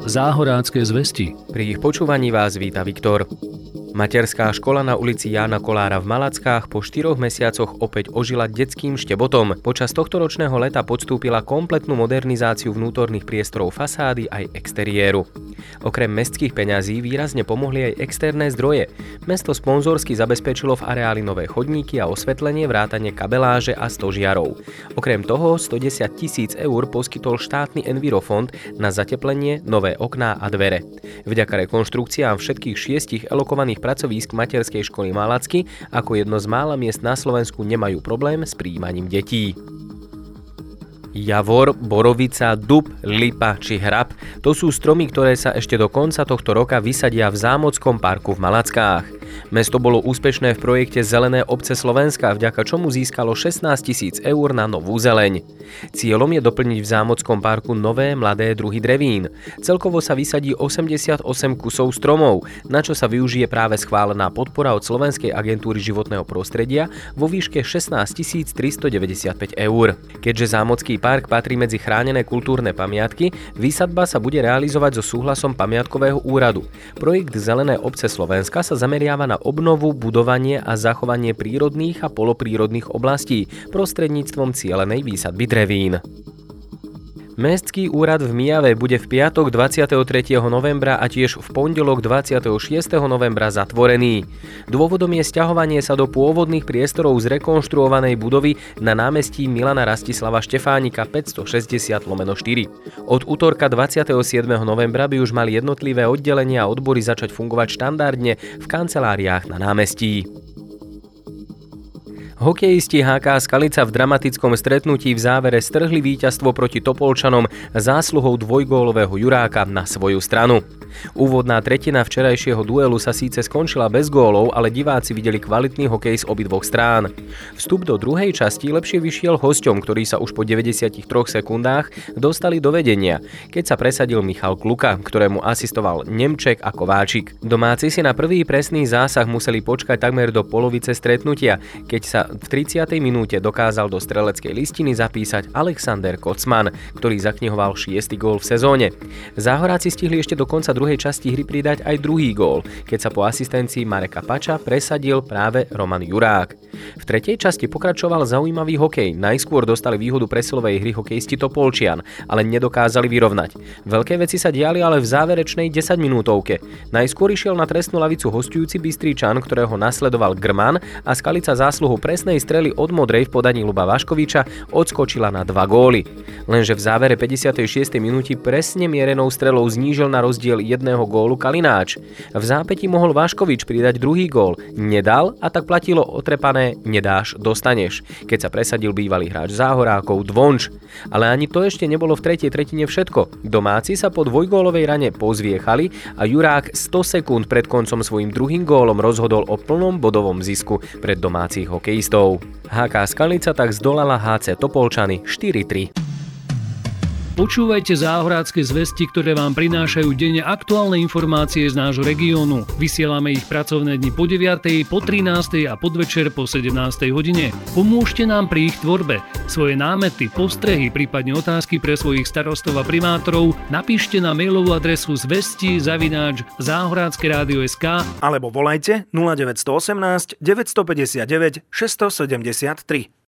Záhorácké zvesti. Pri ich počúvaní vás víta Viktor. Materská škola na ulici Jána Kolára v Malackách po 4 mesiacoch opäť ožila detským štebotom. Počas tohtoročného leta podstúpila kompletnú modernizáciu vnútorných priestorov fasády aj exteriéru. Okrem mestských peňazí výrazne pomohli aj externé zdroje. Mesto sponzorsky zabezpečilo v areáli nové chodníky a osvetlenie, vrátane kabeláže a stožiarov. Okrem toho 110 000 eur poskytol štátny Envirofond na zateplenie, nové okná a dvere. Vďaka rekonštrukciám všetkých 6 elokovaných pracovísk materskej školy Malacky ako jedno z mála miest na Slovensku nemajú problém s prijímaním detí. Javor, borovica, dub, lipa či hrab – to sú stromy, ktoré sa ešte do konca tohto roka vysadia v Zámockom parku v Malackách. Mesto bolo úspešné v projekte Zelené obce Slovenska, vďaka čomu získalo 16 000 eur na novú zeleň. Cieľom je doplniť v Zámockom parku nové mladé druhy drevín. Celkovo sa vysadí 88 kusov stromov, na čo sa využije práve schválená podpora od Slovenskej agentúry životného prostredia vo výške 16 395 eur. Keďže Zámocký park patrí medzi chránené kultúrne pamiatky, výsadba sa bude realizovať so súhlasom pamiatkového úradu. Projekt Zelené obce Slovenska sa zameriava na obnovu, budovanie a zachovanie prírodných a poloprírodných oblastí prostredníctvom cielenej výsadby drevín. Mestský úrad v Mijave bude v piatok 23. novembra a tiež v pondelok 26. novembra zatvorený. Dôvodom je sťahovanie sa do pôvodných priestorov zrekonštruovanej budovy na námestí Milana Rastislava Štefánika 560/4. Od útorka 27. novembra by už mali jednotlivé oddelenia a odbory začať fungovať štandardne v kanceláriách na námestí. Hokejisti HK Skalica v dramatickom stretnutí v závere strhli víťazstvo proti Topolčanom zásluhou dvojgólového Juráka na svoju stranu. Úvodná tretina včerajšieho duelu sa síce skončila bez gólov, ale diváci videli kvalitný hokej z obidvoch strán. Vstup do druhej časti lepšie vyšiel hosťom, ktorí sa už po 93 sekundách dostali do vedenia, keď sa presadil Michal Kluka, ktorému asistoval Nemček a Kováčik. Domáci si na prvý presný zásah museli počkať takmer do polovice stretnutia, keď sa v 30. minúte dokázal do streleckej listiny zapísať Alexander Kocman, ktorý zaknihoval 6. gól v sezóne. Záhoráci stihli ešte do konca druhej časti hry pridať aj druhý gól, keď sa po asistencii Mareka Pača presadil práve Roman Jurák. V tretej časti pokračoval zaujímavý hokej. Najskôr dostali výhodu presilovej hry hokejisti Topolčian, ale nedokázali vyrovnať. Veľké veci sa diali ale v záverečnej 10-minútovke. Najskôr išiel na trestnú lavicu hosťujúci Bystričan, ktorého nasledoval Grman, a Skalica zásluhu presnej strely od modrej v podaní Ľuba Vaškoviča odskočila na 2 góly. Lenže v závere 56. minúty presne mierenou strelou znížil na rozdiel 1 gólu Kalináč. V zápäti mohol Vaškovič pridať druhý gól. Nedal a tak platilo otrepané nedáš, dostaneš, keď sa presadil bývalý hráč Záhorákov Dvonč. Ale ani to ešte nebolo v tretej tretine všetko. Domáci sa po dvojgólovej rane pozviechali a Jurák 100 sekúnd pred koncom svojím druhým gólom rozhodol o plnom bodovom zisku pred domácich hokejistov. HK Skalica tak zdolala HC Topolčany 4-3. Počúvajte Záhorácké zvesti, ktoré vám prinášajú denne aktuálne informácie z nášho regiónu. Vysielame ich pracovné dni po 9., po 13. a podvečer po 17. hodine. Pomôžte nám pri ich tvorbe. Svoje námety, postrehy, prípadne otázky pre svojich starostov a primátorov napíšte na mailovú adresu zvesti@zahorackeradio.sk alebo volajte 0918 959 673.